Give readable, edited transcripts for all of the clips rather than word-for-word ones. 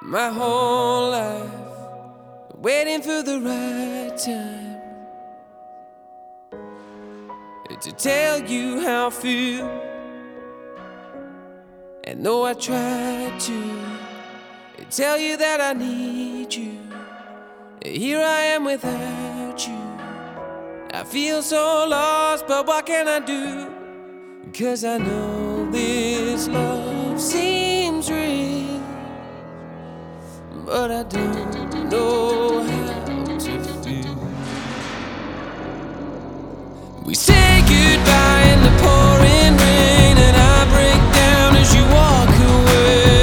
My whole life waiting for the right time to tell you how I feel. And though I tried to tell you that I need you, here I am without you. I feel so lost, but what can I do? 'Cause I know this love seems real, but I don't know how to feel. We say goodbye in the pouring rain, and I break down as you walk away.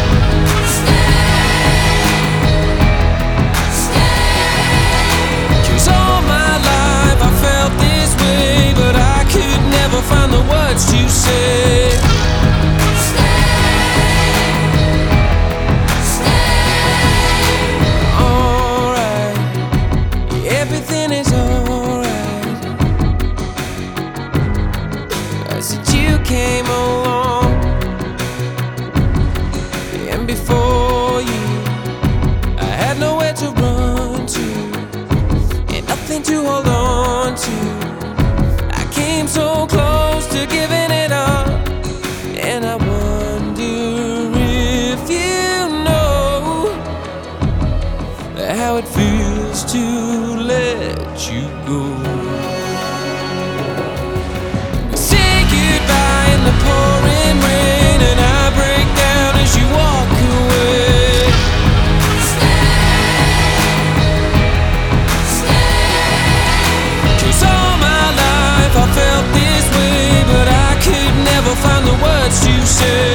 Stay. 'Cause all my life I felt this way, but I could never find the words to say. Everything is alright. Since you came along, and before you, I had nowhere to run to, and nothing to hold on to. I came so close to giving it up, and I wonder if you know how it feels to let you go. Say goodbye in the pouring rain, and I break down as you walk away. Stay. 'Cause all my life I felt this way, but I could never find the words to say.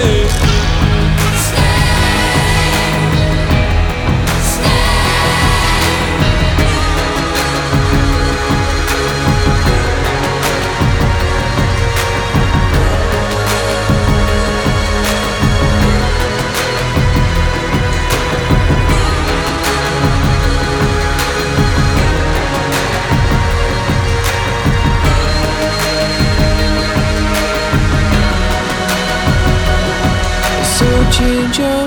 So change your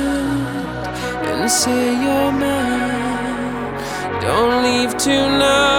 mind and say you're mine. Don't leave tonight.